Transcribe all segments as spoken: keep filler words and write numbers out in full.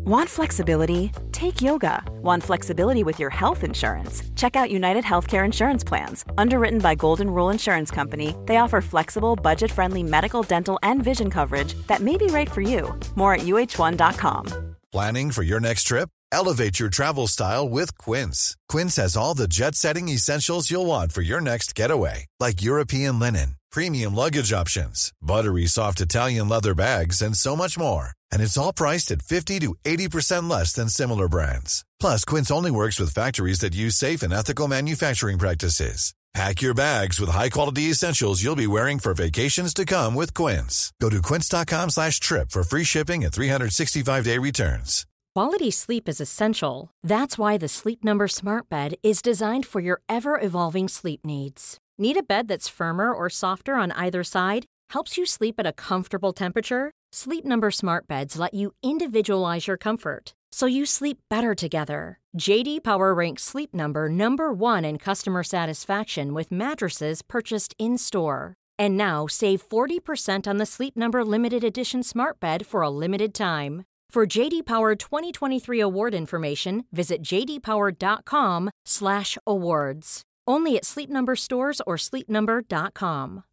Want flexibility? Take yoga. Want flexibility with your health insurance? Check out United Healthcare Insurance Plans. Underwritten by Golden Rule Insurance Company, they offer flexible, budget-friendly medical, dental, and vision coverage that may be right for you. More at U H one dot com. Planning for your next trip? Elevate your travel style with Quince. Quince has all the jet-setting essentials you'll want for your next getaway, like European linen, premium luggage options, buttery soft Italian leather bags, and so much more. And it's all priced at fifty to eighty percent less than similar brands. Plus, Quince only works with factories that use safe and ethical manufacturing practices. Pack your bags with high-quality essentials you'll be wearing for vacations to come with Quince. Go to quince.com slash trip for free shipping and three sixty-five day returns. Quality sleep is essential. That's why the Sleep Number Smart Bed is designed for your ever-evolving sleep needs. Need a bed that's firmer or softer on either side? Helps you sleep at a comfortable temperature? Sleep Number Smart Beds let you individualize your comfort, so you sleep better together. J D Power ranks Sleep Number number one in customer satisfaction with mattresses purchased in-store. And now, save forty percent on the Sleep Number Limited Edition Smart Bed for a limited time. For J D Power twenty twenty-three award information, visit j d power dot com slash awards. Only at Sleep Number stores or sleep number dot com.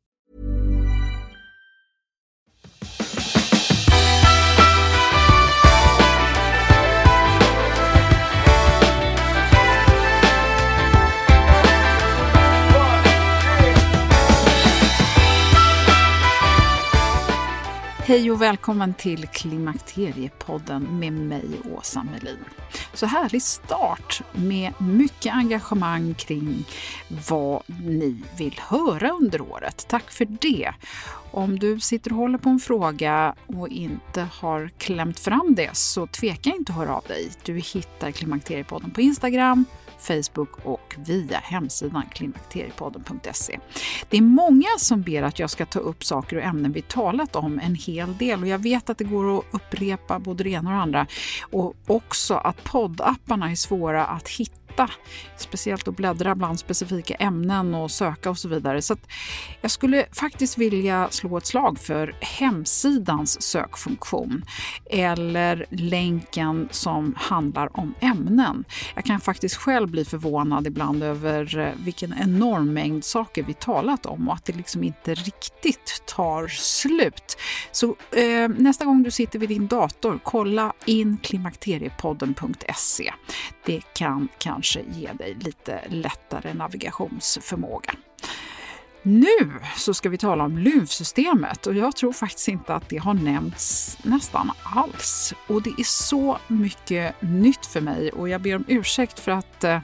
Hej och välkommen till Klimakteriepodden med mig, Åsa Melin. Så härlig start med mycket engagemang kring vad ni vill höra under året. Tack för det. Om du sitter och håller på en fråga och inte har klämt fram det, så tveka inte att höra av dig. Du hittar Klimakteriepodden på Instagram, Facebook och via hemsidan klimakteriepodden punkt se. Det är många som ber att jag ska ta upp saker och ämnen vi talat om en hel del, och jag vet att det går att upprepa både det ena och det andra, och också att poddapparna är svåra att hitta. Speciellt att bläddra bland specifika ämnen och söka och så vidare. Så att jag skulle faktiskt vilja slå ett slag för hemsidans sökfunktion eller länken som handlar om ämnen. Jag kan faktiskt själv bli förvånad ibland över vilken enorm mängd saker vi talat om och att det liksom inte riktigt tar slut. Så eh, nästa gång du sitter vid din dator, kolla in klimakteriepodden punkt se. Det kan kanske ge dig lite lättare navigationsförmåga. Nu så ska vi tala om lymfsystemet, och jag tror faktiskt inte att det har nämnts nästan alls. Och det är så mycket nytt för mig, och jag ber om ursäkt för att eh,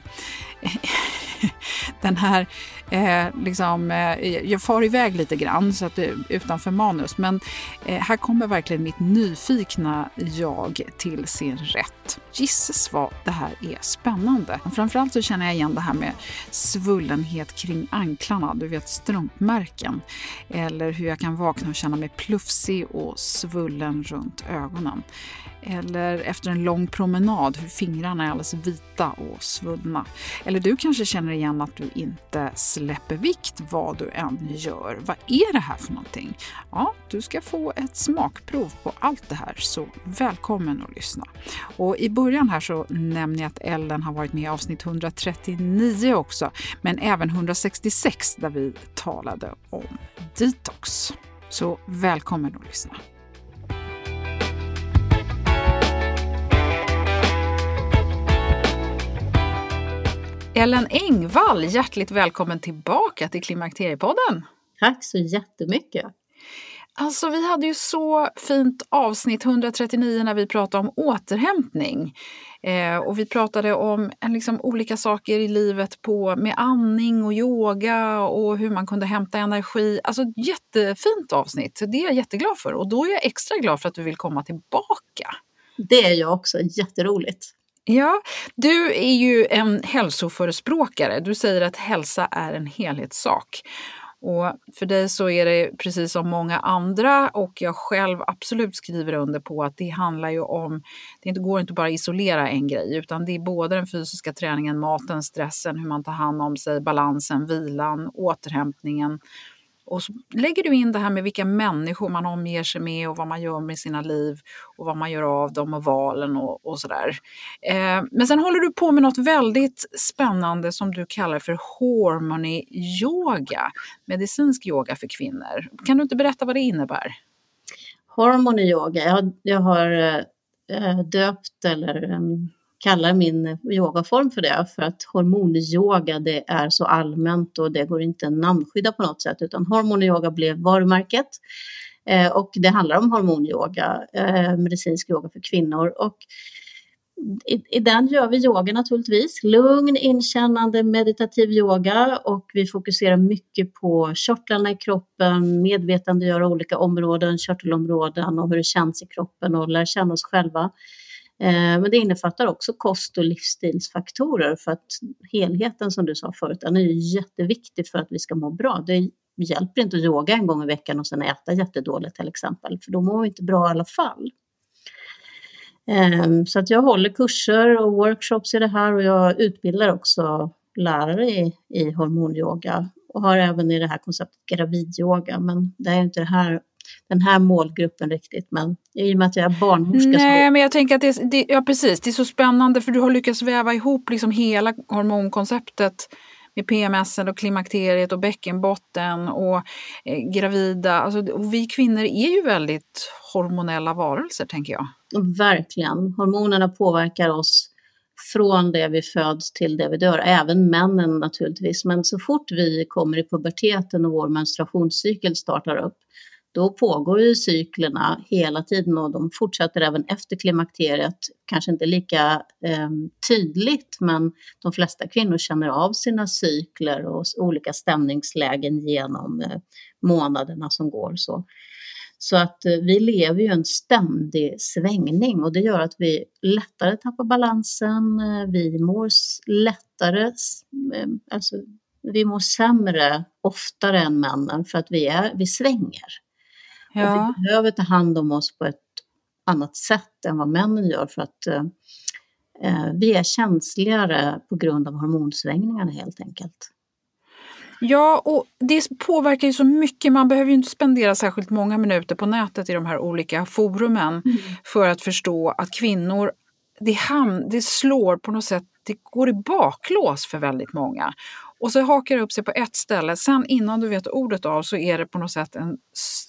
den här eh, liksom, eh, jag far iväg lite grann så att det är utanför manus, men eh, här kommer verkligen mitt nyfikna jag till sin rätt. Gisses vad det här är spännande. Framförallt så känner jag igen det här med svullenhet kring anklarna, du vet, strumpmärken, eller hur jag kan vakna och känna mig plufsig och svullen runt ögonen. Eller efter en lång promenad, hur fingrarna är alldeles vita och svullna. Eller du kanske känner igen att du inte släpper vikt vad du än gör. Vad är det här för någonting? Ja, du ska få ett smakprov på allt det här, så välkommen att lyssna. Och i början här så nämner jag att Ellen har varit med i avsnitt etthundratrettionio också, men även etthundrasextiosex där vi talade om detox. Så välkommen att lyssna. Ellen Engvall, hjärtligt välkommen tillbaka till Klimakteriepodden. Tack så jättemycket. Alltså vi hade ju så fint avsnitt etthundratrettionio när vi pratade om återhämtning. Eh, och vi pratade om en, liksom, olika saker i livet på, med andning och yoga och hur man kunde hämta energi. Alltså jättefint avsnitt, det är jag jätteglad för. Och då är jag extra glad för att du vill komma tillbaka. Det är jag också, jätteroligt. Ja, du är ju en hälsoförespråkare. Du säger att hälsa är en helhetssak. Och för dig så är det precis som många andra, och jag själv absolut skriver under på att det handlar ju om, det inte går inte bara att isolera en grej, utan det är både den fysiska träningen, maten, stressen, hur man tar hand om sig, balansen, vilan, återhämtningen Och så lägger du in det här med vilka människor man omger sig med och vad man gör med sina liv och vad man gör av dem och valen och, och sådär. Eh, men sen håller du på med något väldigt spännande som du kallar för Harmony Yoga, medicinsk yoga för kvinnor. Kan du inte berätta vad det innebär? Harmony Yoga, jag, jag har äh, döpt eller äh, kallar min yogaform för det, för att hormonyoga det är så allmänt och det går inte att namnskydda på något sätt, utan Harmony Yoga blev varumärket eh, och det handlar om hormonyoga, eh, medicinsk yoga för kvinnor, och i, i den gör vi yoga naturligtvis, lugn, inkännande, meditativ yoga, och vi fokuserar mycket på körtlarna i kroppen, medvetandegöra olika områden, körtelområden och hur det känns i kroppen och lära känna oss själva. Men det innefattar också kost- och livsstilsfaktorer, för att helheten som du sa förut, den är ju jätteviktig för att vi ska må bra. Det hjälper inte att yoga en gång i veckan och sen äta jättedåligt till exempel, för då mår vi inte bra i alla fall. Så att jag håller kurser och workshops i det här, och jag utbildar också lärare i, i hormonyoga och har även i det här konceptet gravidyoga, men det är inte det här den här målgruppen riktigt, men i och med att jag är barnmorska. Nej, så... men jag tänker att det, det, ja, precis, det är så spännande, för du har lyckats väva ihop liksom hela hormonkonceptet med P M S och klimakteriet och bäckenbotten och eh, gravida. Alltså, och vi kvinnor är ju väldigt hormonella varelser, tänker jag. Verkligen. Hormonerna påverkar oss från det vi föds till det vi dör. Även männen naturligtvis. Men så fort vi kommer i puberteten och vår menstruationscykel startar upp, då pågår ju cyklerna hela tiden och de fortsätter även efter klimakteriet. Kanske inte lika eh, tydligt, men de flesta kvinnor känner av sina cykler och olika stämningslägen genom eh, månaderna som går. Så, så att eh, vi lever ju en ständig svängning, och det gör att vi lättare tappar balansen. Eh, vi mår lättare, eh, alltså vi mår sämre oftare än männen för att vi, är, vi svänger. Ja. Och vi behöver ta hand om oss på ett annat sätt än vad männen gör, för att eh, vi är känsligare på grund av hormonsvängningarna helt enkelt. Ja, och det påverkar ju så mycket. Man behöver ju inte spendera särskilt många minuter på nätet i de här olika forumen mm. för att förstå att kvinnor, det, ham- det slår på något sätt, det går i baklås för väldigt många. Och så hakar det upp sig på ett ställe. Sen innan du vet ordet av så är det på något sätt en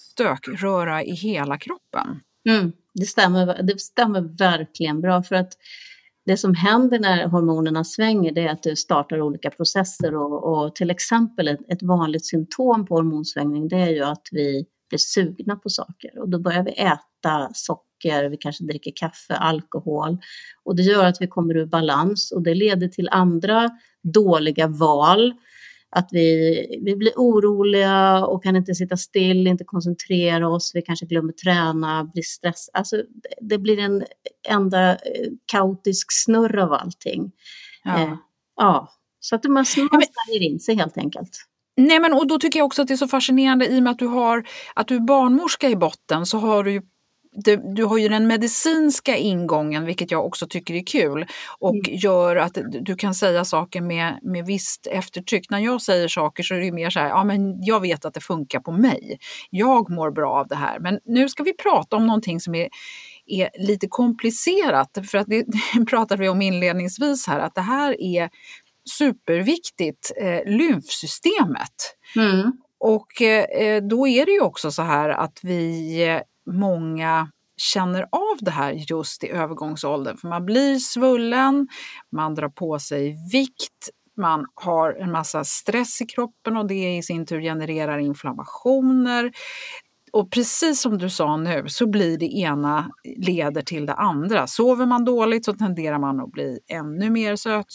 stökröra i hela kroppen. Mm, det stämmer, det stämmer verkligen bra, för att det som händer när hormonerna svänger, det är att det startar olika processer, och, och till exempel ett, ett vanligt symptom på hormonsvängning, det är ju att vi blir sugna på saker, och då börjar vi äta socker, vi kanske dricker kaffe, alkohol, och det gör att vi kommer ur balans, och det leder till andra dåliga val. Att vi, vi blir oroliga och kan inte sitta still, inte koncentrera oss. Vi kanske glömmer träna, blir stress. Alltså det blir en enda kaotisk snurr av allting. Ja. Eh, ja. Så att man snarare in sig helt enkelt. Nej, men och då tycker jag också att det är så fascinerande, i och med att du har att du är barnmorska i botten, så har du ju Du, du har ju den medicinska ingången, vilket jag också tycker är kul, och mm. gör att du kan säga saker med, med visst eftertryck. När jag säger saker så är det mer så här, ja men jag vet att det funkar på mig. Jag mår bra av det här. Men nu ska vi prata om någonting som är, är lite komplicerat, för att det, det pratade vi om inledningsvis här, att det här är superviktigt, eh, lymfsystemet. Mm. Och eh, då är det ju också så här att vi... Eh, många känner av det här just i övergångsåldern, för man blir svullen, man drar på sig vikt, man har en massa stress i kroppen, och det i sin tur genererar inflammationer. Och precis som du sa nu, så blir det ena leder till det andra. Sover man dåligt så tenderar man att bli ännu mer söt,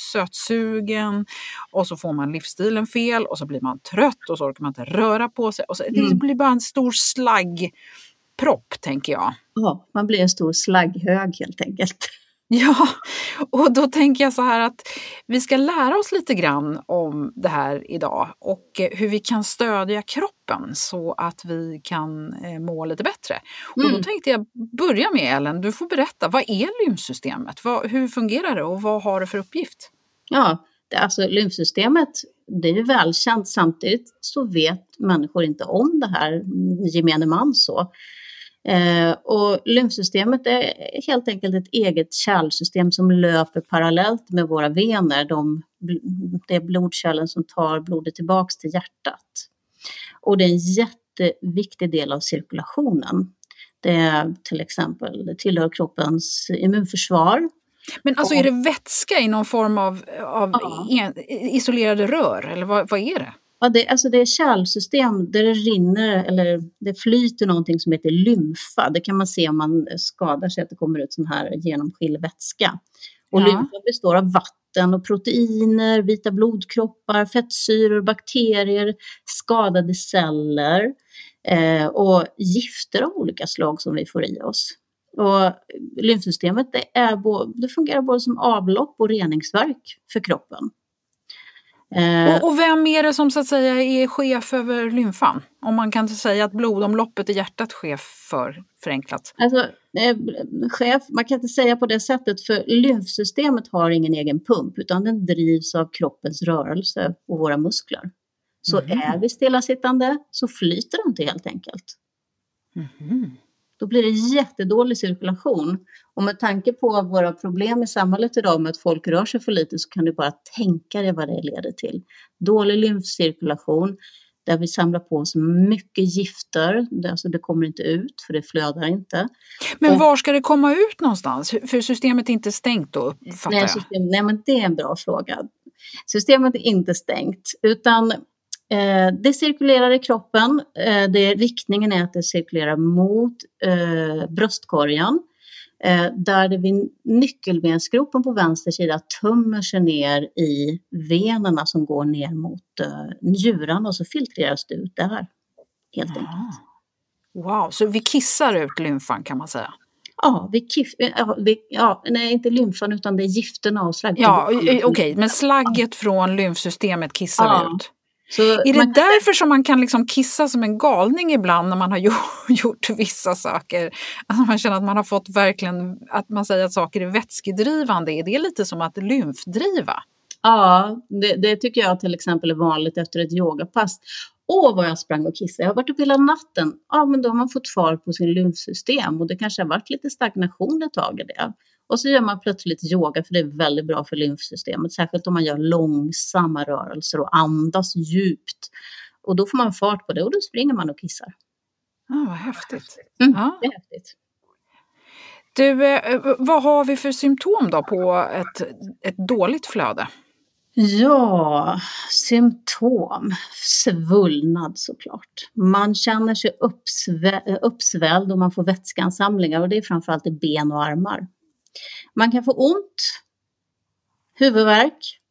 sötsugen, och så får man livsstilen fel, och så blir man trött, och så orkar man inte röra på sig, och så, mm. det blir bara en stor slagg propp, tänker jag. Ja, man blir en stor slagghög helt enkelt. Ja, och då tänker jag så här att vi ska lära oss lite grann om det här idag, och hur vi kan stödja kroppen så att vi kan må lite bättre. Mm. Och då tänkte jag börja med, Ellen, du får berätta, vad är lymfsystemet? Vad, hur fungerar det och vad har det för uppgift? Ja, det, alltså lymfsystemet, det är ju välkänt. Samtidigt så vet människor inte om det här, gemene man så. Eh, och lymfsystemet är helt enkelt ett eget kärlsystem som löper parallellt med våra vener. De, det är blodkärlen som tar blodet tillbaks till hjärtat. Och det är en jätteviktig del av cirkulationen. Det är till exempel, det tillhör kroppens immunförsvar. Men alltså är det vätska i någon form av, av Ja. en, isolerade rör eller vad, vad är det? Ja, det, alltså det är kärlsystem där det rinner eller det flyter någonting som heter lymfa. Det kan man se om man skadar sig att det kommer ut sån här genomskinlig vätska. Och Ja. lymfa består av vatten och proteiner, vita blodkroppar, fettsyror, bakterier, skadade celler eh, och gifter av olika slag som vi får i oss. Och lymfsystemet det, är bo, det fungerar både som avlopp och reningsverk för kroppen. Eh, Och, och vem är det som så att säga är chef över lymfan? Om man kan säga att blodomloppet i hjärtat chef för förenklat. Alltså, eh, chef, man kan inte säga på det sättet för lymfsystemet har ingen egen pump utan den drivs av kroppens rörelse och våra muskler. Så Mm. är vi stillasittande så flyter det inte helt enkelt. Mm. Då blir det jättedålig cirkulation. Och med tanke på våra problem i samhället idag med att folk rör sig för lite så kan du bara tänka dig vad det leder till. Dålig lymfcirkulation där vi samlar på oss mycket gifter. Det, alltså det kommer inte ut för det flödar inte. Men Och- var ska det komma ut någonstans? För systemet är inte stängt då, fattar Nej, jag. system, nej, men det är en bra fråga. Systemet är inte stängt utan eh, det cirkulerar i kroppen. Eh, det, riktningen är att det cirkulerar mot eh, bröstkorgen. Eh, där det vid nyckelbensgropen på vänster sida tömmer sig ner i venerna som går ner mot eh, njurarna och så filtreras det ut där. Helt enkelt. Wow, så vi kissar ut lymfan kan man säga. Ja, vi kiff, ja, vi, ja, nej inte lymfan utan det är gifterna och slagg. Ja, okej, okay, men slagget från lymfsystemet kissar Ja. vi ut. Så Är det man- därför som man kan liksom kissa som en galning ibland när man har gjort vissa saker? Alltså man känner att man har fått verkligen, att man säger att saker är vätskedrivande. Är det lite som att lymfdriva? Ja, det, det tycker jag till exempel är vanligt efter ett yogapass. Åh, vad jag sprang och kissade. Jag har varit uppe hela natten. Ja, men då har man fått fart på sin lymfsystem och det kanske har varit lite stagnation ett tag i det. Och så gör man plötsligt yoga för det är väldigt bra för lymfsystemet. Särskilt om man gör långsamma rörelser och andas djupt. Och då får man fart på det och då springer man och kissar. Ja, vad häftigt. Mm, Ja. Det är häftigt. Du, eh, vad har vi för symptom då på ett, ett dåligt flöde? Ja, symptom. Svullnad såklart. Man känner sig uppsvä- uppsvälld och man får vätskeansamlingar och det är framförallt i ben och armar. Man kan få ont, huvudvärk,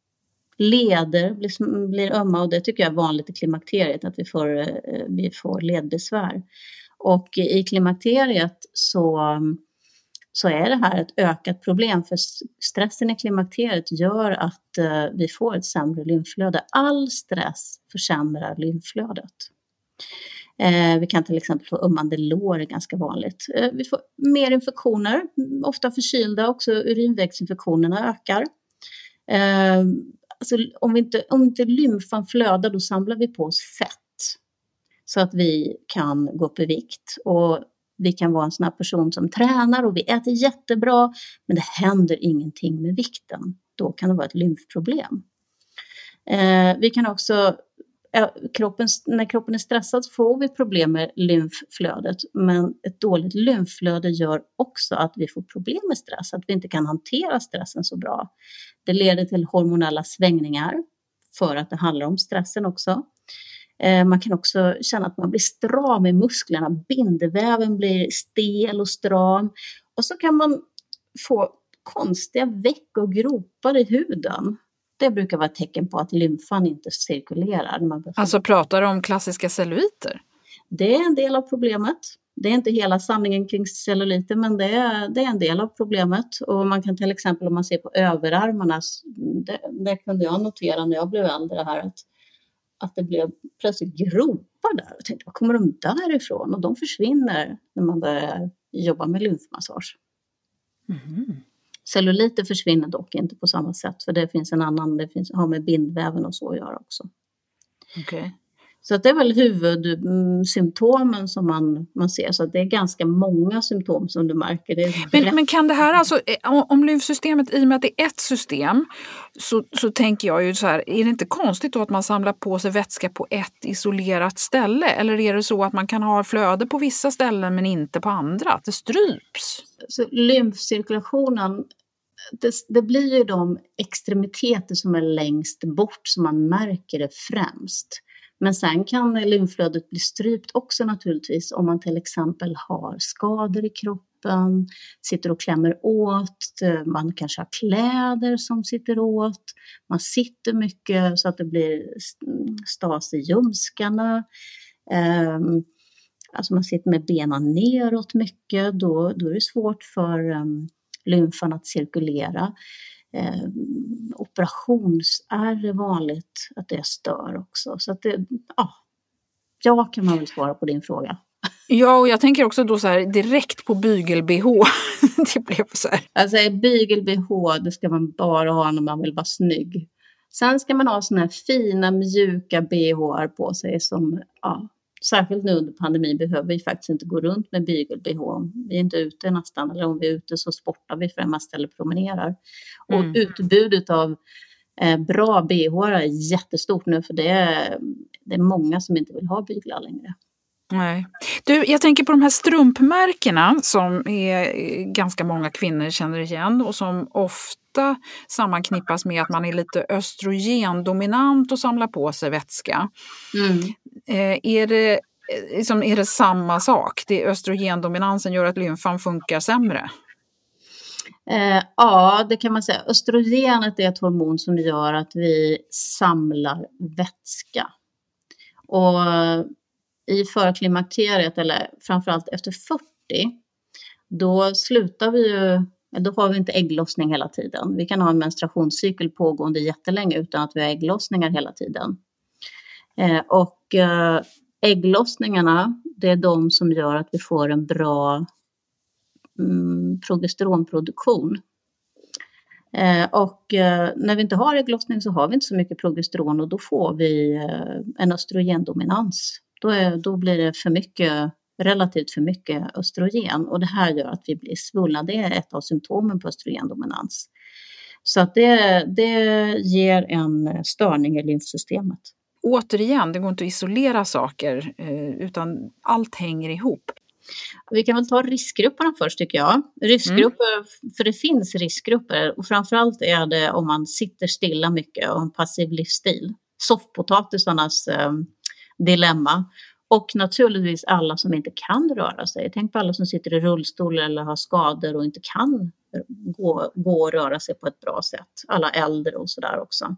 leder blir, blir ömma och det tycker jag är vanligt i klimakteriet att vi får, eh, vi får ledbesvär. Och i klimakteriet så, så är det här ett ökat problem för stressen i klimakteriet gör att eh, vi får ett sämre lymflöde. All stress försämrar lymflödet. Eh, vi kan till exempel få ömmande lår, är ganska vanligt. Eh, vi får mer infektioner, ofta förkylda också, urinvägsinfektionerna ökar. Eh, alltså, om, vi inte, om inte lymfan flödar då samlar vi på oss fett så att vi kan gå upp i vikt och vi kan vara en sån här person som tränar och vi äter jättebra men det händer ingenting med vikten. Då kan det vara ett lymfproblem. Eh, vi kan också Kroppen, när kroppen är stressad får vi problem med lymfflödet men ett dåligt lymfflöde gör också att vi får problem med stress, att vi inte kan hantera stressen så bra. Det leder till hormonella svängningar för att det handlar om stressen också. Eh, man kan också känna att man blir stram i musklerna, bindväven blir stel och stram och så kan man få konstiga veck och gropar i huden. Det brukar vara ett tecken på att lymfan inte cirkulerar. Man Alltså pratar du om klassiska celluliter? Det är en del av problemet. Det är inte hela sanningen kring celluliter men det är, det är en del av problemet. Och man kan till exempel om man ser på överarmarna, det, det kunde jag notera när jag blev äldre här att, att det blev plötsligt gropar där. Jag tänkte, var kommer de därifrån? Och de försvinner när man börjar jobba med lymfmassage. Mm. Celluliter försvinner dock inte på samma sätt, för det finns en annan, det finns, har med bindväven och så att göra också. Okej. Okay. Så att det är väl huvudsymptomen som man, man ser. Så att det är ganska många symptom som du märker. Det är men, men kan det här alltså, om lymfsystemet, i och med att det är ett system, så, så tänker jag ju så här, är det inte konstigt då att man samlar på sig vätska på ett isolerat ställe? Eller är det så att man kan ha flöde på vissa ställen men inte på andra? Att det stryps? Så lymfcirkulationen, det, det blir ju de extremiteter som är längst bort som man märker det främst. Men sen kan lymflödet bli strypt också naturligtvis om man till exempel har skador i kroppen, sitter och klämmer åt, man kanske har kläder som sitter åt, man sitter mycket så att det blir stas i ljumskarna, um, alltså man sitter med benen neråt mycket, då, då är det svårt för um, lymfan att cirkulera. Eh, operationsärr är vanligt att det stör också. Så att det, ja, ja kan man väl svara på din fråga. Ja, och jag tänker också då så här direkt på bygel-B H. Det blev så här. Alltså bygel-B H, det ska man bara ha när man vill vara snygg. Sen ska man ha såna här fina mjuka B H på sig som, ja, särskilt nu under pandemin behöver vi faktiskt inte gå runt med bygel-B H. Vi är inte ute nästan, eller om vi är ute så sportar vi främst eller promenerar. Och mm. utbudet av eh, bra B H är jättestort nu, för det är, det är många som inte vill ha byglar längre. Nej. Du, jag tänker på de här strumpmärkena som är ganska många kvinnor känner igen och som ofta sammanknippas med att man är lite östrogendominant och samlar på sig vätska. Mm. Eh, är det, liksom, är det samma sak? Det östrogendominansen gör att lymfan funkar sämre? Eh, ja, det kan man säga. Östrogenet är ett hormon som gör att vi samlar vätska. Och i förklimakteriet, eller framförallt efter fyrtio, då slutar vi ju, då har vi inte ägglossning hela tiden. Vi kan ha en menstruationscykel pågående jättelänge utan att vi har ägglossningar hela tiden. Eh, och eh, ägglossningarna, det är de som gör att vi får en bra mm, progesteronproduktion. Eh, och eh, när vi inte har ägglossning så har vi inte så mycket progesteron, och då får vi eh, en östrogendominans. Då, är, då blir det för mycket, relativt för mycket östrogen, och det här gör att vi blir svullna. Det är ett av symptomen på östrogendominans. Så att det, det ger en störning i lymfsystemet. Återigen, det går inte att isolera saker utan allt hänger ihop. Vi kan väl ta riskgrupperna först tycker jag. Riskgrupper, mm. för det finns riskgrupper, och framförallt är det om man sitter stilla mycket och en passiv livsstil. Soffpotatisarnas eh, dilemma. Och naturligtvis alla som inte kan röra sig. Tänk på alla som sitter i rullstol eller har skador och inte kan gå, gå och röra sig på ett bra sätt. Alla äldre och sådär också.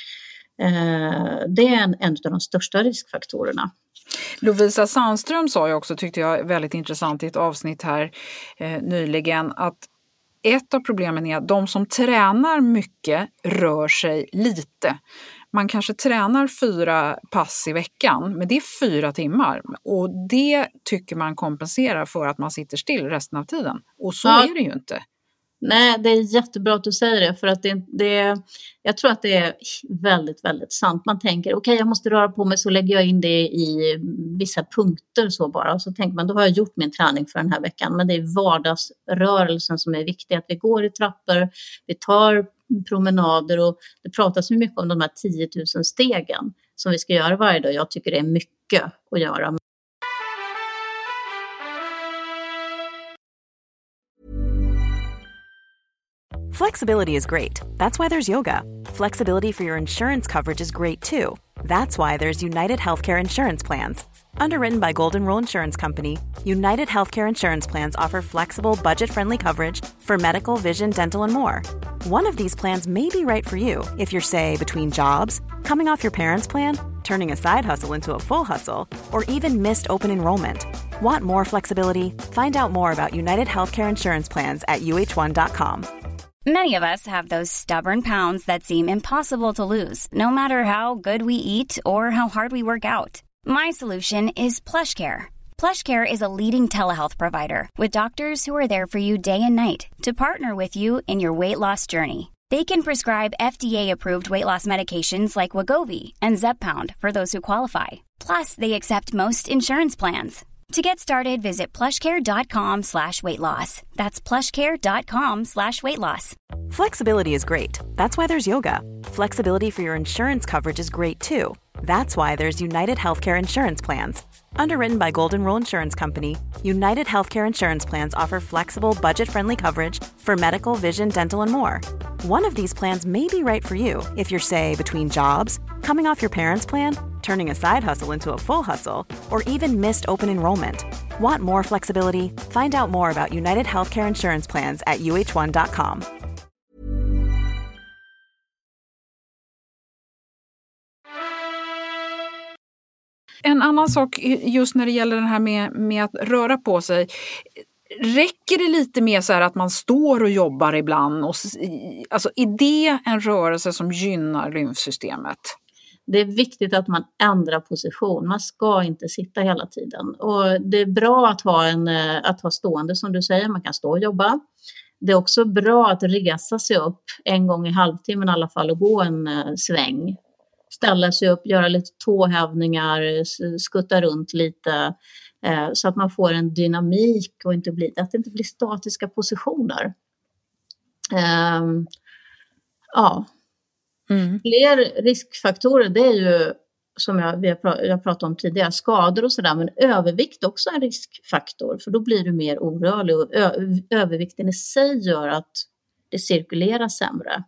Eh, det är en, en av de största riskfaktorerna. Lovisa Sandström sa ju också, tyckte jag väldigt intressant i ett avsnitt här eh, nyligen, att ett av problemen är att de som tränar mycket rör sig lite. Man kanske tränar fyra pass i veckan, men det är fyra timmar. Och det tycker man kompenserar för att man sitter still resten av tiden. Och så ja. är det ju inte. Nej, det är jättebra att du säger det. För att det, det, jag tror att det är väldigt, väldigt sant. Man tänker, okej okay, jag måste röra på mig, så lägger jag in det i vissa punkter så bara. Och så tänker man, då har jag gjort min träning för den här veckan. Men det är vardagsrörelsen som är viktig. Att vi går i trappor, vi tar promenader, och det pratas mycket om de här tio tusen stegen som vi ska göra varje dag. Jag tycker det är mycket att göra. Flexibility is great. That's why there's yoga. Flexibility for your insurance coverage is great too. That's why there's United Healthcare Insurance Plans. Underwritten by Golden Rule Insurance Company, United Healthcare Insurance Plans offer flexible, budget-friendly coverage for medical, vision, dental, and more. One of these plans may be right for you if you're, say, between jobs, coming off your parents' plan, turning a side hustle into a full hustle, or even missed open enrollment. Want more flexibility? Find out more about United Healthcare Insurance Plans at U H one dot com. Many of us have those stubborn pounds that seem impossible to lose, no matter how good we eat or how hard we work out. My solution is PlushCare. PlushCare is a leading telehealth provider with doctors who are there for you day and night to partner with you in your weight loss journey. They can prescribe F D A-approved weight loss medications like Wegovy and Zepbound for those who qualify. Plus, they accept most insurance plans. To get started, visit plushcare.com slash weight loss. That's plushcare.com slash weight loss. Flexibility is great. That's why there's yoga. Flexibility for your insurance coverage is great too. That's why there's United Healthcare Insurance Plans. Underwritten by Golden Rule Insurance Company, United Healthcare Insurance Plans offer flexible, budget-friendly coverage for medical, vision, dental, and more. One of these plans may be right for you if you're, say, between jobs, coming off your parents' plan, turning a side hustle into a full hustle, or even missed open enrollment. Want more flexibility? Find out more about United Healthcare Insurance Plans at u h one dot com. En annan sak just när det gäller den här med, med att röra på sig. Räcker det lite mer så här att man står och jobbar ibland? Och, alltså, är det en rörelse som gynnar lymfsystemet? Det är viktigt att man ändrar position. Man ska inte sitta hela tiden. Och det är bra att ha, en, att ha stående som du säger. Man kan stå och jobba. Det är också bra att resa sig upp en gång i halvtimmen i alla fall och gå en sväng. Ställa sig upp, göra lite tåhävningar, skutta runt lite. Eh, så att man får en dynamik och inte blir, att det inte blir statiska positioner. Eh, ja. Mm. Fler riskfaktorer, det är ju som jag, vi har, jag pratat om tidigare, skador och sådär, men övervikt också är en riskfaktor, för då blir du mer orörlig och ö, övervikten i sig gör att det cirkulerar sämre.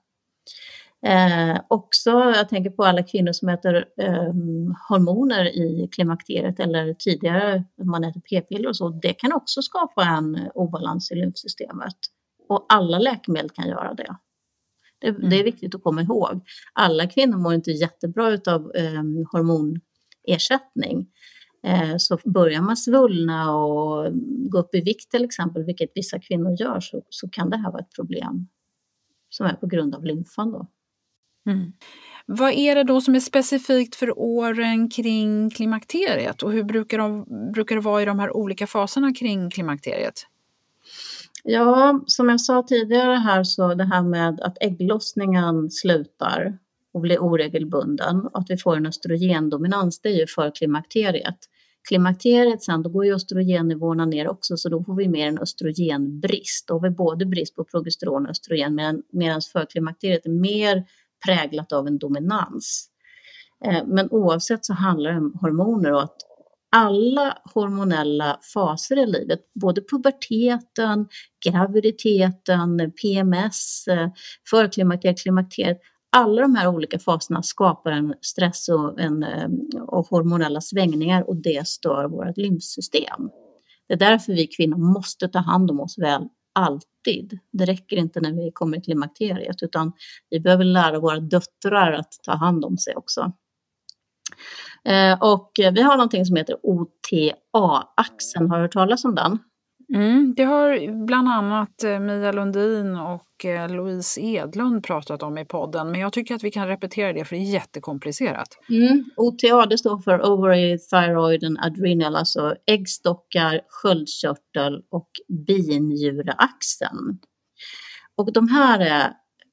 Eh, också, jag tänker på alla kvinnor som äter eh, hormoner i klimakteriet eller tidigare man äter p-piller och så, det kan också skapa en obalans i lymfsystemet och alla läkemedel kan göra det. Det, mm. det är viktigt att komma ihåg. Alla kvinnor mår inte jättebra utav eh, hormonersättning. Eh, så börjar man svullna och gå upp i vikt till exempel, vilket vissa kvinnor gör, så, så kan det här vara ett problem som är på grund av lymfan då. Mm. Vad är det då som är specifikt för åren kring klimakteriet och hur brukar, de, brukar det vara i de här olika faserna kring klimakteriet? Ja, som jag sa tidigare här, så det här med att ägglossningen slutar och blir oregelbunden och att vi får en östrogendominans, det är ju för klimakteriet. Klimakteriet sen, då går ju östrogennivåerna ner också, så då får vi mer en östrogenbrist. Då har vi både brist på progesteron och östrogen, medan, medan för klimakteriet är mer präglat av en dominans. Eh, men oavsett så handlar det om hormoner och att alla hormonella faser i livet, både puberteten, graviditeten, P M S, förklimakteriet, klimakteriet, alla de här olika faserna skapar en stress och, en, och hormonella svängningar och det stör vårt lymfsystem. Det är därför vi kvinnor måste ta hand om oss väl alltid. Det räcker inte när vi kommer till klimakteriet, utan vi behöver lära våra döttrar att ta hand om sig också. Eh, och vi har någonting som heter O T A-axeln. Har du hört talas om den? Mm, det har bland annat Mia Lundin och Louise Edlund pratat om i podden. Men jag tycker att vi kan repetera det för det är jättekomplicerat. Mm, O T A, det står för Ovary, Thyroid and Adrenal, alltså äggstockar, sköldkörtel och binjureaxeln. Och de här är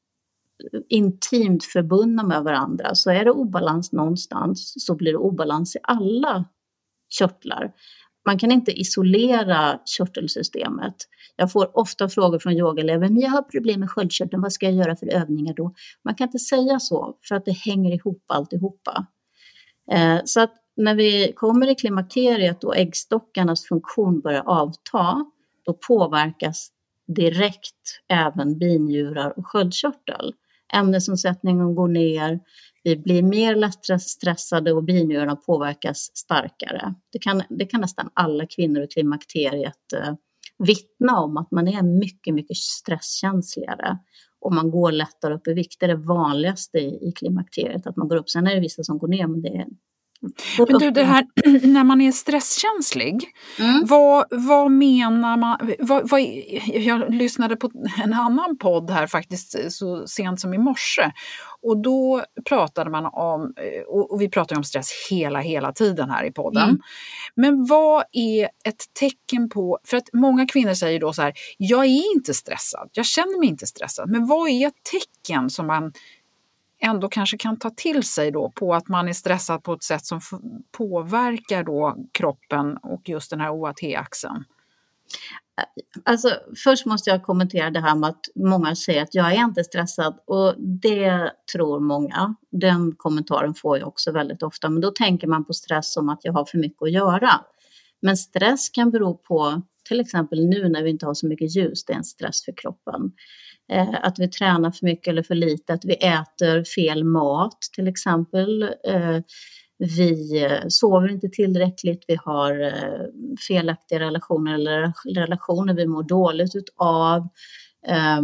intimt förbundna med varandra. Så är det obalans någonstans så blir det obalans i alla körtlar. Man kan inte isolera körtelsystemet. Jag får ofta frågor från yogaelever, men jag har problem med sköldkörteln, vad ska jag göra för övningar då? Man kan inte säga så, för att det hänger ihop alltihopa. Eh, så att när vi kommer i klimakteriet och äggstockarnas funktion börjar avta, då påverkas direkt även binjurar och sköldkörtel. Ämnesomsättningen går ner, vi blir mer lättstressade och binjurarna påverkas starkare. Det kan, det kan nästan alla kvinnor i klimakteriet eh, vittna om, att man är mycket, mycket stresskänsligare och man går lättare upp i vikt. Det är det vanligaste i, i klimakteriet, att man går upp. Sen är det vissa som går ner, men det är Men du, det här när man är stresskänslig, mm. vad, vad menar man? Vad, vad, jag lyssnade på en annan podd här faktiskt så sent som i morse och då pratade man om, och vi pratar om stress hela, hela tiden här i podden. Mm. Men vad är ett tecken på, för att många kvinnor säger då så här, jag är inte stressad, jag känner mig inte stressad, men vad är ett tecken som man ändå kanske kan ta till sig då på att man är stressad på ett sätt som f- påverkar då kroppen och just den här O A T-axeln? Alltså först måste jag kommentera det här med att många säger att jag är inte stressad och det tror många. Den kommentaren får jag också väldigt ofta, men då tänker man på stress som att jag har för mycket att göra. Men stress kan bero på till exempel nu när vi inte har så mycket ljus, det är en stress för kroppen. Eh, att vi tränar för mycket eller för lite, att vi äter fel mat till exempel. Eh, vi sover inte tillräckligt, vi har eh, felaktiga relationer eller relationer vi mår dåligt utav. Eh,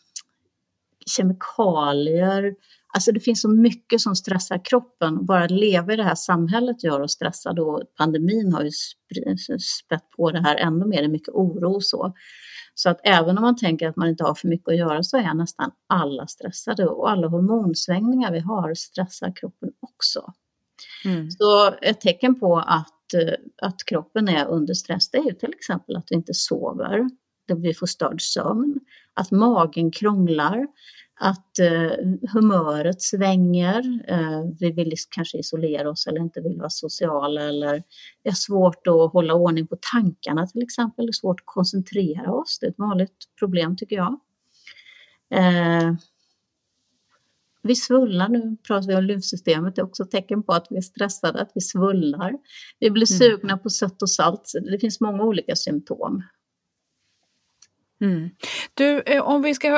kemikalier. Alltså det finns så mycket som stressar kroppen. Bara att leva i det här samhället gör oss stressade och pandemin har ju spett på det här ännu mer. Det är mycket oro och så. Så att även om man tänker att man inte har för mycket att göra så är nästan alla stressade och alla hormonsvängningar vi har stressar kroppen också. Mm. Så ett tecken på att, att kroppen är under stress det är ju till exempel att vi inte sover, att vi får störd sömn, att magen krånglar, att eh, humöret svänger, eh, vi vill kanske isolera oss eller inte vill vara sociala eller det är svårt att hålla ordning på tankarna till exempel, det är svårt att koncentrera oss, det är ett vanligt problem tycker jag. Eh, vi svullar, nu pratar vi om lymfsystemet, det är också ett tecken på att vi är stressade, att vi svullar. Vi blir sugna mm. på sött och salt, det finns många olika symptom. Mm. Du, om vi ska,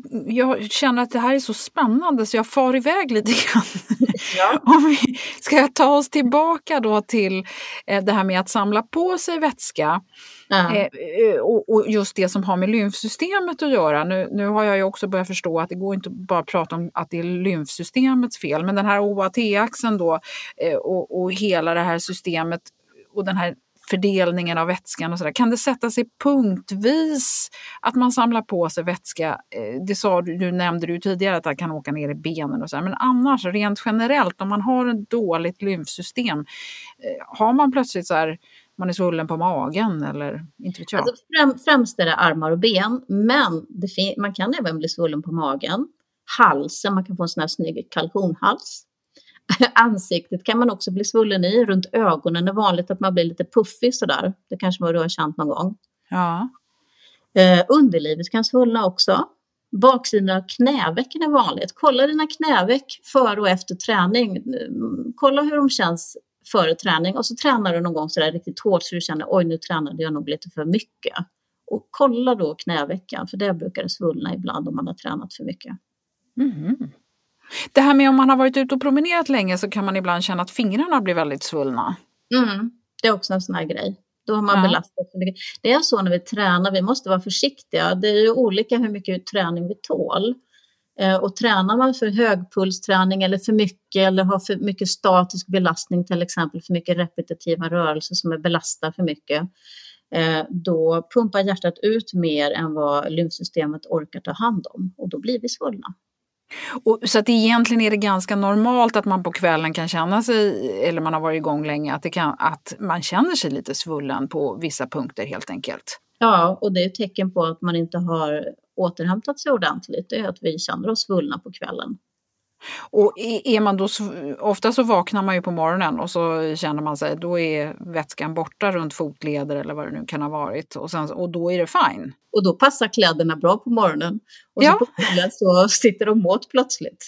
jag känner att det här är så spännande så jag far iväg lite grann. Ja. Om vi ska ta oss tillbaka då till det här med att samla på sig vätska ja. och just det som har med lymfsystemet att göra. Nu, nu har jag ju också börjat förstå att det går inte bara att prata om att det är lymfsystemets fel, men den här O A T-axeln då och, och hela det här systemet och den här fördelningen av vätskan och sådär. Kan det sätta sig punktvis att man samlar på sig vätska? Det sa du, du nämnde du tidigare att det kan åka ner i benen och så här. Men annars rent generellt om man har ett dåligt lymfsystem har man plötsligt så här man är svullen på magen eller inte vet jag. Alltså främ, främst är det armar och ben, men det fin- man kan även bli svullen på magen. Halsen, man kan få en sån här snygg kalkonhals. Ansiktet kan man också bli svullen i. Runt ögonen är vanligt att man blir lite puffig sådär. Det kanske man har känt någon gång. Ja. Eh, underlivet kan svullna också. Baksidan av knävecken är vanligt. Kolla dina knäveck före och efter träning. Kolla hur de känns före träning. Och så tränar du någon gång sådär riktigt hårt så du känner oj nu tränade jag nog lite för mycket. Och kolla då knäveckan för det brukar det svullna ibland om man har tränat för mycket. Mm. Det här med om man har varit ute och promenerat länge så kan man ibland känna att fingrarna blir väldigt svullna. Mm, det är också en sån här grej. Då har man ja. belastat för mycket. Det är så när vi tränar, vi måste vara försiktiga. Det är ju olika hur mycket träning vi tål. Eh, och tränar man för högpulsträning eller för mycket eller har för mycket statisk belastning till exempel, för mycket repetitiva rörelser som är belastar för mycket. Eh, då pumpar hjärtat ut mer än vad lymfsystemet orkar ta hand om och då blir vi svullna. Och, så att egentligen är det ganska normalt att man på kvällen kan känna sig, eller man har varit igång länge, att, det kan, att man känner sig lite svullen på vissa punkter helt enkelt. Ja, och det är ett tecken på att man inte har återhämtat sig ordentligt. Det är att vi känner oss svullna på kvällen. Och är man då, ofta så vaknar man ju på morgonen och så känner man sig, då är vätskan borta runt fotleder eller vad det nu kan ha varit. Och, sen, och då är det fine. Och då passar kläderna bra på morgonen. Och ja. så på kvällen så sitter de åt plötsligt.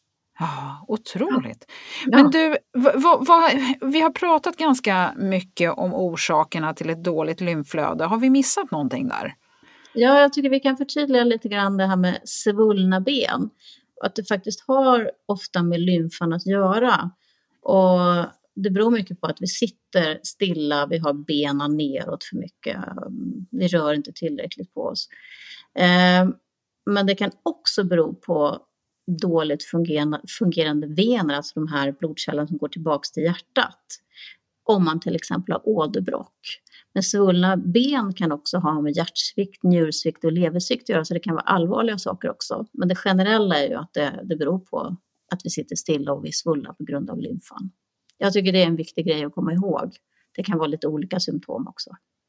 Ja, otroligt. Ja. Men du, vad, vad, vi har pratat ganska mycket om orsakerna till ett dåligt lymflöde. Har vi missat någonting där? Ja, jag tycker vi kan förtydliga lite grann det här med svullna ben. Att det faktiskt har ofta med lymfan att göra. Och det beror mycket på att vi sitter stilla, vi har benen neråt för mycket. Vi rör inte tillräckligt på oss. Men det kan också bero på dåligt fungerande, fungerande vener, alltså de här blodkärlen som går tillbaka till hjärtat. Om man till exempel har åderbråck. Men svullna ben kan också ha med hjärtsvikt, njursvikt och leversvikt att göra, så det kan vara allvarliga saker också. Men det generella är ju att det, det beror på att vi sitter stilla och vi är svullna på grund av lymfan. Jag tycker det är en viktig grej att komma ihåg. Det kan vara lite olika symptom också.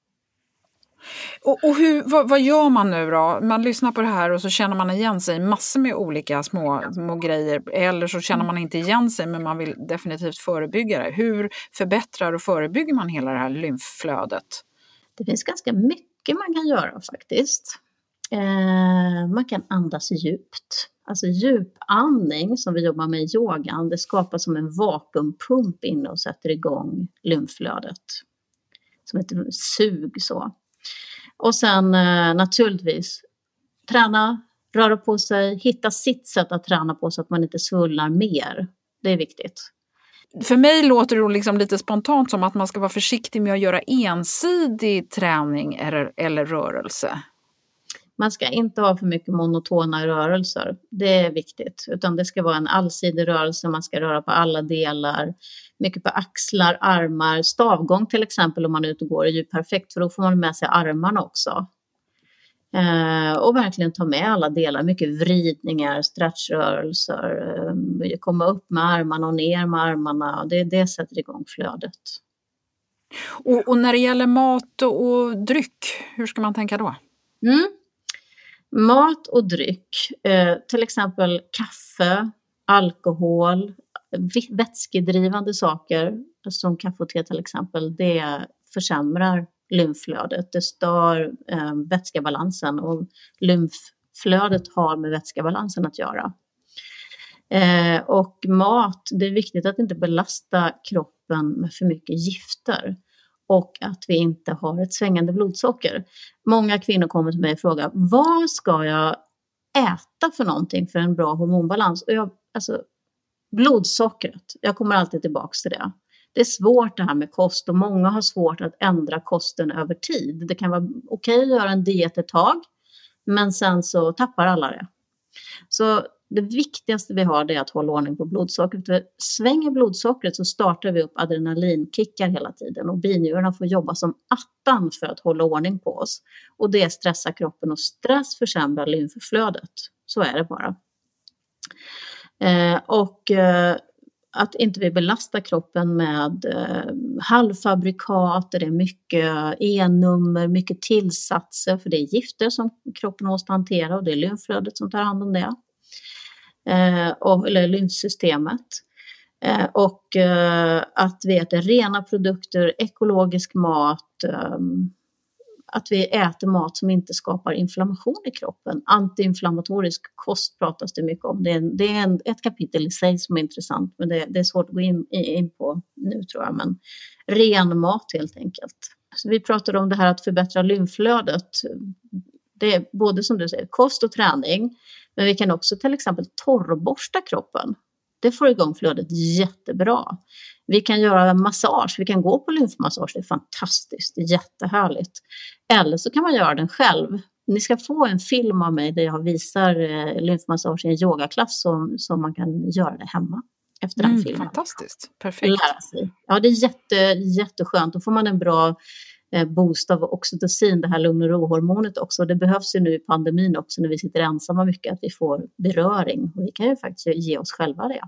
Och, och hur, vad, vad gör man nu då? Man lyssnar på det här och så känner man igen sig massor med olika små, små grejer. Eller så känner man inte igen sig, men man vill definitivt förebygga det. Hur förbättrar och förebygger man hela det här lymfflödet? Det finns ganska mycket man kan göra faktiskt. Eh, man kan andas djupt. Alltså djupandning som vi jobbar med i yogan, det skapas som en vakuumpump inne och sätter igång lymfflödet. Som ett sug så. Och sen eh, naturligtvis träna, röra på sig, hitta sitt sätt att träna på så att man inte svullnar mer. Det är viktigt. För mig låter det liksom lite spontant som att man ska vara försiktig med att göra ensidig träning eller, eller rörelse. Man ska inte ha för mycket monotona rörelser. Det är viktigt. Utan det ska vara en allsidig rörelse. Man ska röra på alla delar. Mycket på axlar, armar. Stavgång till exempel om man är ute och går är ju perfekt. För då får man med sig armarna också. Eh, och verkligen ta med alla delar. Mycket vridningar, stretchrörelser. Eh, komma upp med armarna och ner med armarna. Det, det sätter igång flödet. Och, och när det gäller mat och, och dryck, hur ska man tänka då? Mm. Mat och dryck, eh, till exempel kaffe, alkohol, vätskedrivande saker som kaffe och te till exempel, det försämrar lymfflödet. Det stör eh, vätskebalansen och lymfflödet har med vätskebalansen att göra. Eh, och mat, det är viktigt att inte belasta kroppen med för mycket gifter. Och att vi inte har ett svängande blodsocker. Många kvinnor kommer till mig och frågar, vad ska jag äta för någonting för en bra hormonbalans? Och jag, alltså, blodsockret, jag kommer alltid tillbaka till det. Det är svårt det här med kost och många har svårt att ändra kosten över tid. Det kan vara okej att göra en diet ett tag, men sen så tappar alla det. Så det viktigaste vi har är att hålla ordning på blodsockret. För svänger blodsockret så startar vi upp adrenalinkickar hela tiden. Och binjurarna får jobba som attan för att hålla ordning på oss. Och det stressar kroppen och stress försämrar lymfflödet. Så är det bara. Eh, och eh, att inte vi belastar kroppen med eh, halvfabrikat. Det är mycket E-nummer, mycket tillsatser. För det är gifter som kroppen måste hantera och det är lymfflödet som tar hand om det. Eh, och, eller lymfsystemet. Eh, och eh, att vi äter rena produkter, ekologisk mat. Eh, att vi äter mat som inte skapar inflammation i kroppen. Antiinflammatorisk kost pratas det mycket om. Det är, en, det är en, ett kapitel i sig som är intressant. Men det, det är svårt att gå in, in på nu tror jag. Men ren mat helt enkelt. Så vi pratade om det här att förbättra lymfflödet. Det är både som du säger kost och träning. Men vi kan också till exempel torrborsta kroppen. Det får igång flödet jättebra. Vi kan göra massage. Vi kan gå på lymfmassage. Det är fantastiskt. Det är jättehärligt. Eller så kan man göra den själv. Ni ska få en film av mig där jag visar eh, lymfmassage i en yogaklass som, som man kan göra det hemma. Efter den Mm, filmen. fantastiskt. Perfekt. Lära sig. Ja, det är jätte, jätteskönt. Då får man en bra boost av oxytocin, det här lugn- och ro-hormonet också. Det behövs ju nu i pandemin också när vi sitter ensamma mycket att vi får beröring. Och vi kan ju faktiskt ge oss själva det.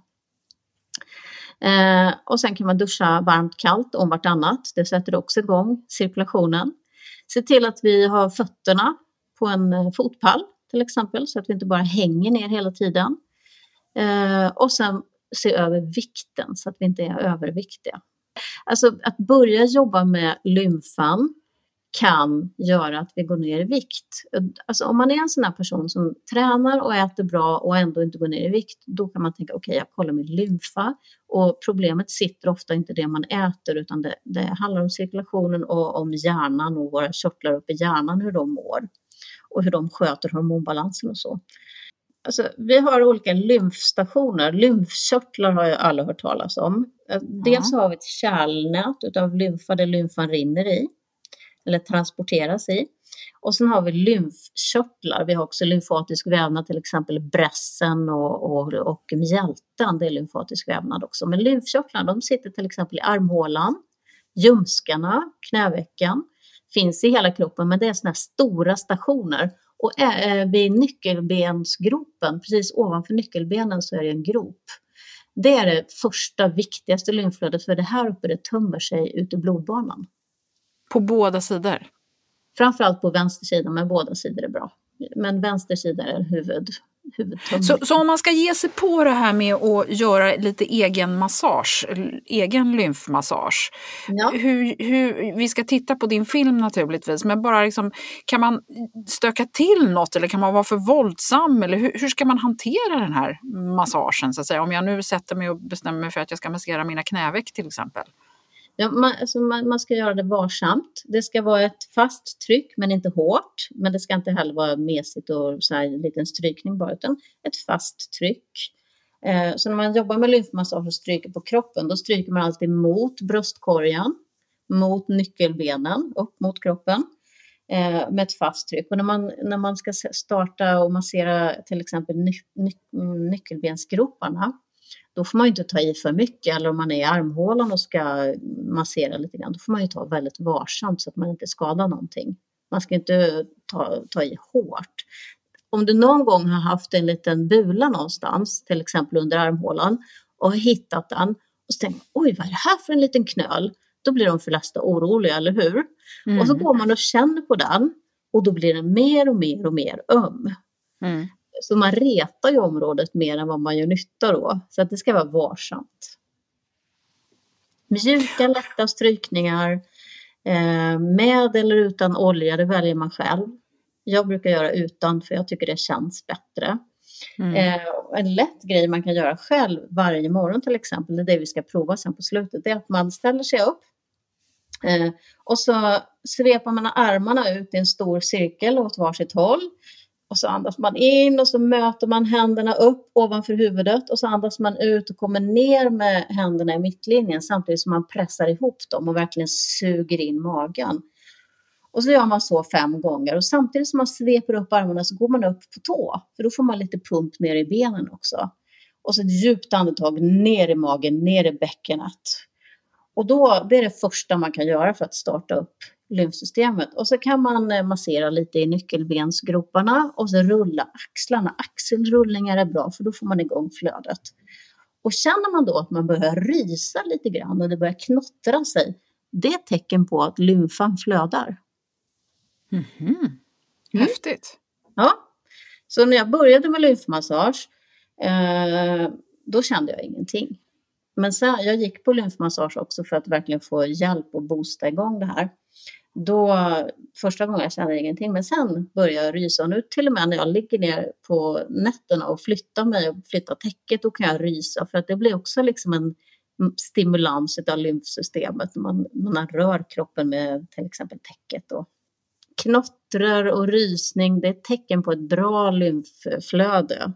Eh, och sen kan man duscha varmt kallt om vartannat. Det sätter också igång cirkulationen. Se till att vi har fötterna på en fotpall till exempel så att vi inte bara hänger ner hela tiden. Eh, och sen se över vikten så att vi inte är överviktiga. Alltså att börja jobba med lymfan kan göra att vi går ner i vikt. Alltså om man är en sån här person som tränar och äter bra och ändå inte går ner i vikt, då kan man tänka okej, okay, jag kollar min lymfa. Och problemet sitter ofta inte det man äter utan det, det handlar om cirkulationen och om hjärnan och våra körtlar uppe i hjärnan, hur de mår och hur de sköter hormonbalansen och så. Alltså, vi har olika lymfstationer. Lymfkörtlar har jag alla hört talas om. Dels har vi ett kärlnät utav lymfa där lymfan rinner i. Eller transporteras i. Och sen har vi lymfkörtlar. Vi har också lymfatisk vävnad, till exempel brässen och, och, och mjälten. Det är lymfatisk vävnad också. Men lymfkörtlarna, de sitter till exempel i armhålan, ljumskarna, knävecken. Finns i hela kroppen, men det är såna här stora stationer. Och vid nyckelbensgropen, precis ovanför nyckelbenen, så är det en grop. Det är det första viktigaste lymflödet, för det här uppe det tömmer sig ut i blodbanan. På båda sidor? Framförallt på vänster sida, men båda sidor är bra. Men vänster sida är huvud, huvudtömning. Så, så om man ska ge sig på det här med att göra lite egen massage, egen lymfmassage. Ja. Hur, hur, vi ska titta på din film naturligtvis, men bara liksom, kan man stöka till något eller kan man vara för våldsam? Eller hur, hur ska man hantera den här massagen så att säga? Om jag nu sätter mig och bestämmer mig för att jag ska massera mina knäveck till exempel. Ja, man, alltså man, man ska göra det varsamt. Det ska vara ett fast tryck men inte hårt. Men det ska inte heller vara mesigt och så här en liten strykning bara, utan ett fast tryck. Eh, så när man jobbar med lymfmassage och stryker på kroppen, då stryker man alltid mot bröstkorgen, mot nyckelbenen, upp mot kroppen eh, med ett fast tryck. Och när man, när man ska starta och massera till exempel ny, ny, nyckelbensgroparna, då får man ju inte ta i för mycket, eller om man är i armhålan och ska massera lite grann, då får man ju ta väldigt varsamt så att man inte skadar någonting. Man ska inte ta, ta i hårt. Om du någon gång har haft en liten bula någonstans, till exempel under armhålan, och har hittat den och så tänker, oj vad är det här för en liten knöl? Då blir de flesta oroliga, eller hur? Mm. Och så går man och känner på den och då blir den mer och mer och mer öm. Mm. Så man retar ju området mer än vad man gör nytta då. Så att det ska vara varsamt. Mjuka, lätta strykningar. Eh, med eller utan olja, det väljer man själv. Jag brukar göra utan, för jag tycker det känns bättre. Mm. Eh, en lätt grej man kan göra själv varje morgon till exempel, det är det vi ska prova sen på slutet, det är att man ställer sig upp. Eh, och så svepar man armarna ut i en stor cirkel åt varsitt håll. Och så andas man in och så möter man händerna upp ovanför huvudet. Och så andas man ut och kommer ner med händerna i mittlinjen. Samtidigt som man pressar ihop dem och verkligen suger in magen. Och så gör man så fem gånger. Och samtidigt som man sveper upp armarna så går man upp på tå. För då får man lite pump ner i benen också. Och så ett djupt andetag ner i magen, ner i bäckenet. Och då, det är det första man kan göra för att starta upp lymfsystemet. Och så kan man massera lite i nyckelbensgroparna och så rulla axlarna. Axelrullningar är bra, för då får man igång flödet. Och känner man då att man börjar rysa lite grann och det börjar knottra sig, det är ett tecken på att lymfan flödar. Mm-hmm. Häftigt. Mm. Ja, så när jag började med lymfmassage eh, då kände jag ingenting. Men sen, jag gick på lymfmassage också för att verkligen få hjälp och boosta igång det här. Då, första gången jag kände ingenting, men sen började jag rysa. Och nu till och med när jag ligger ner på nätterna och flyttar mig och flyttar täcket, då kan jag rysa. För att det blir också liksom en stimulans av lymfsystemet. Man, man rör kroppen med till exempel täcket. Och knottrar och rysning, det är ett tecken på ett bra lymfflöde.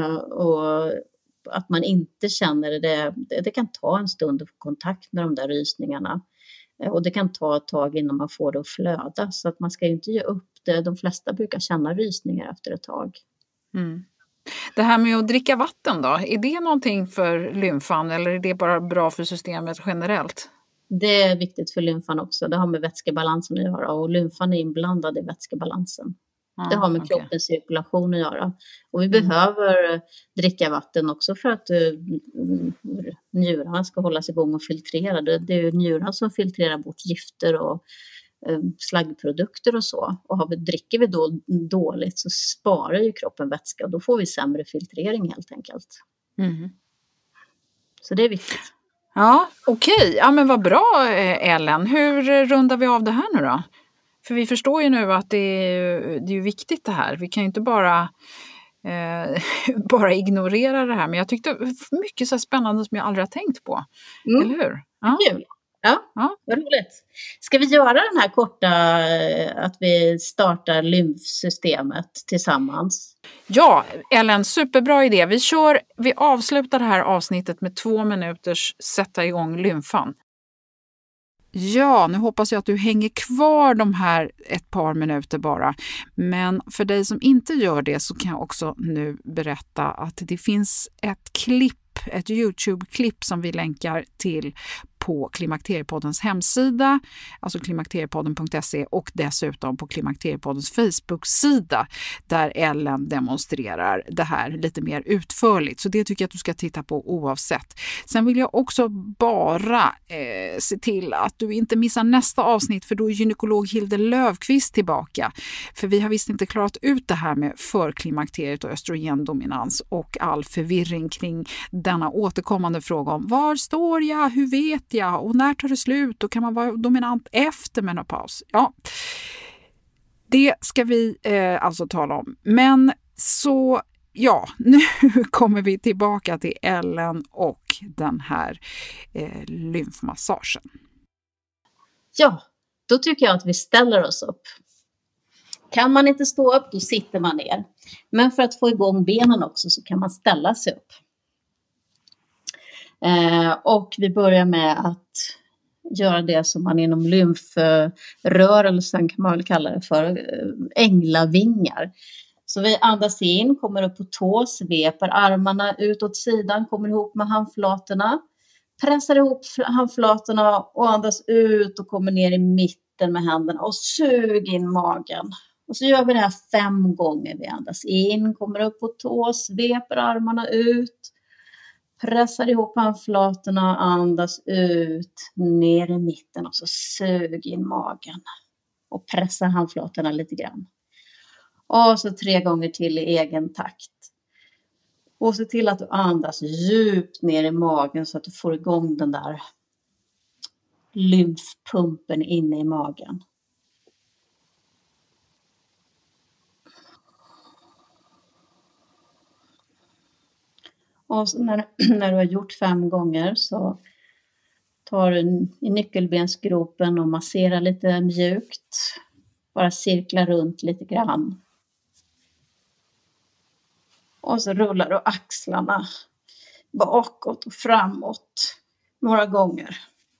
Och att man inte känner det, det kan ta en stund att få kontakt med de där rysningarna. Och det kan ta ett tag innan man får det att flöda. Så att man ska ju inte ge upp det. De flesta brukar känna rysningar efter ett tag. Mm. Det här med att dricka vatten då, är det någonting för lymfan eller är det bara bra för systemet generellt? Det är viktigt för lymfan också. Det har med vätskebalansen att göra och lymfan är inblandad i vätskebalansen. Ah, det har med okay. kroppens cirkulation att göra. Och vi mm. behöver dricka vatten också för att uh, njurarna ska hållas igång och filtrera. Det, det är ju njurarna som filtrerar bort gifter och uh, slaggprodukter och så. Och har vi, dricker vi då dåligt så sparar ju kroppen vätska och då får vi sämre filtrering helt enkelt. Mm. Så det är viktigt. Ja, okej. Okay. Ja, men vad bra Ellen. Hur rundar vi av det här nu då? För vi förstår ju nu att det är, det är viktigt det här. Vi kan ju inte bara, eh, bara ignorera det här. Men jag tyckte mycket så spännande som jag aldrig har tänkt på. Mm. Eller hur? Ja. Kul. Ja, ja, vad roligt. Ska vi göra den här korta, att vi startar lymfsystemet tillsammans? Ja, Ellen, superbra idé. Vi, kör, vi avslutar det här avsnittet med två minuters sätta igång lymfan. Ja, nu hoppas jag att du hänger kvar de här ett par minuter bara. Men för dig som inte gör det så kan jag också nu berätta att det finns ett klipp, ett YouTube-klipp som vi länkar till på Klimakteriepoddens hemsida, alltså klimakteriepodden punkt se, och dessutom på Klimakteriepoddens Facebook-sida där Ellen demonstrerar det här lite mer utförligt. Så det tycker jag att du ska titta på oavsett. Sen vill jag också bara eh, se till att du inte missar nästa avsnitt, för då är gynekolog Hilde Löfqvist tillbaka. För vi har visst inte klarat ut det här med förklimakteriet och östrogendominans och all förvirring kring denna återkommande fråga om var står jag, hur vet jag och när tar det slut och kan man vara dominant efter menopaus? Ja, det ska vi eh, alltså tala om. Men så, ja, nu kommer vi tillbaka till Ellen och den här eh, lymfmassagen. Ja, då tycker jag att vi ställer oss upp. Kan man inte stå upp, då sitter man ner. Men för att få igång benen också så kan man ställa sig upp. Eh, och vi börjar med att göra det som man inom lymfrörelsen kan man väl kalla det för, eh, änglavingar. Så vi andas in, kommer upp på tå, sveper armarna ut åt sidan, kommer ihop med handflatorna. Pressar ihop handflatorna och andas ut och kommer ner i mitten med händerna och sug in magen. Och så gör vi det här fem gånger. Vi andas in, kommer upp på tå, sveper armarna ut. Pressar ihop handflatorna, andas ut, ner i mitten och så sug in magen. Och pressa handflatorna lite grann. Och så tre gånger till i egen takt. Och se till att du andas djupt ner i magen så att du får igång den där lymfpumpen inne i magen. Och när, när du har gjort fem gånger så tar du i nyckelbensgropen och masserar lite mjukt. Bara cirkla runt lite grann. Och så rullar du axlarna bakåt och framåt några gånger.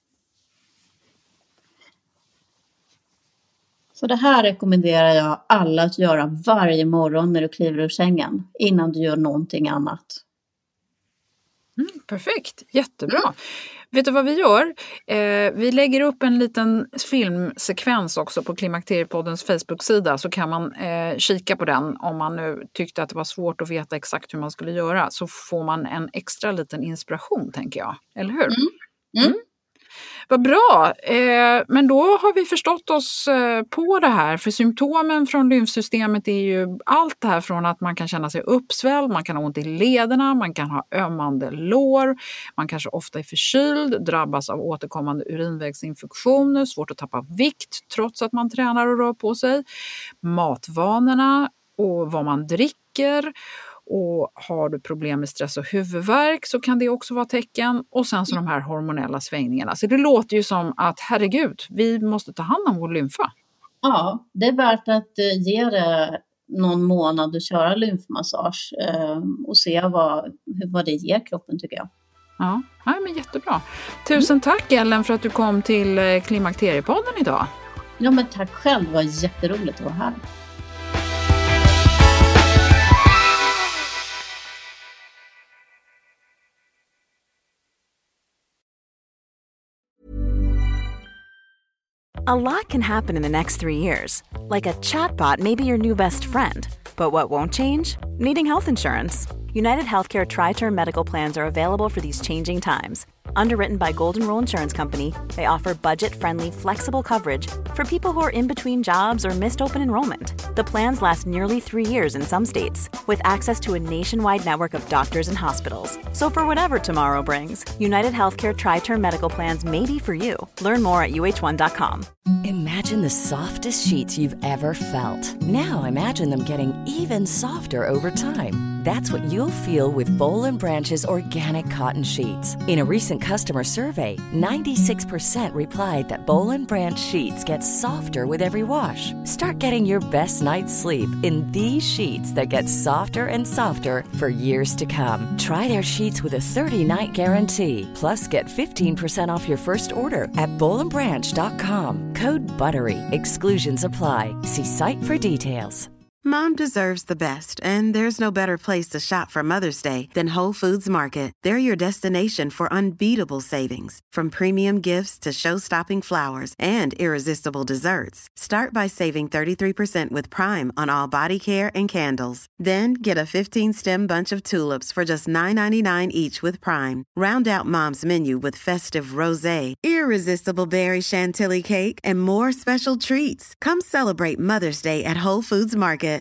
Så det här rekommenderar jag alla att göra varje morgon när du kliver ur sängen. Innan du gör någonting annat. Mm, perfekt, jättebra. Mm. Vet du vad vi gör? Eh, vi lägger upp en liten filmsekvens också på Klimakteriepoddens Facebook-sida, så kan man eh, kika på den om man nu tyckte att det var svårt att veta exakt hur man skulle göra, så får man en extra liten inspiration, tänker jag. Eller hur? Mm. Mm. Mm. Vad bra, eh, men då har vi förstått oss eh, på det här, för symptomen från lymfsystemet är ju allt det här från att man kan känna sig uppsvälld, man kan ha ont i lederna, man kan ha ömmande lår, man kanske ofta är förkyld, drabbas av återkommande urinvägsinfektioner, svårt att tappa vikt trots att man tränar och rör på sig, matvanorna och vad man dricker. Och har du problem med stress och huvudvärk så kan det också vara tecken. Och sen så de här hormonella svängningarna. Så det låter ju som att herregud, vi måste ta hand om vår lymfa. Ja, det är värt att ge det någon månad och köra lymfmassage. Och se vad, vad det ger kroppen, tycker jag. Ja, ja men jättebra. Tusen tack Ellen för att du kom till Klimakteriepodden idag. Ja, men tack själv, det var jätteroligt att vara här. A lot can happen in the next three years. Like a chatbot may be your new best friend. But what won't change? Needing health insurance. United Healthcare Tri-Term Medical Plans are available for these changing times. Underwritten by Golden Rule Insurance Company, they offer budget-friendly, flexible coverage for people who are in between jobs or missed open enrollment. The plans last nearly three years in some states, with access to a nationwide network of doctors and hospitals. So for whatever tomorrow brings, United Healthcare Tri-Term Medical Plans may be for you. Learn more at U H one dot com. Imagine the softest sheets you've ever felt. Now imagine them getting even softer over time. That's what you'll feel with Boll and Branch's organic cotton sheets. In a recent recent customer survey, ninety-six percent replied that Boll and Branch sheets get softer with every wash. Start getting your best night's sleep in these sheets that get softer and softer for years to come. Try their sheets with a thirty-night guarantee. Plus, get fifteen percent off your first order at boll and branch dot com. Code BUTTERY. Exclusions apply. See site for details. Mom deserves the best, and there's no better place to shop for Mother's Day than Whole Foods Market. They're your destination for unbeatable savings, from premium gifts to show-stopping flowers and irresistible desserts. Start by saving thirty-three percent with Prime on all body care and candles. Then get a fifteen-stem bunch of tulips for just nine ninety-nine each with Prime. Round out Mom's menu with festive rosé, irresistible berry chantilly cake, and more special treats. Come celebrate Mother's Day at Whole Foods Market.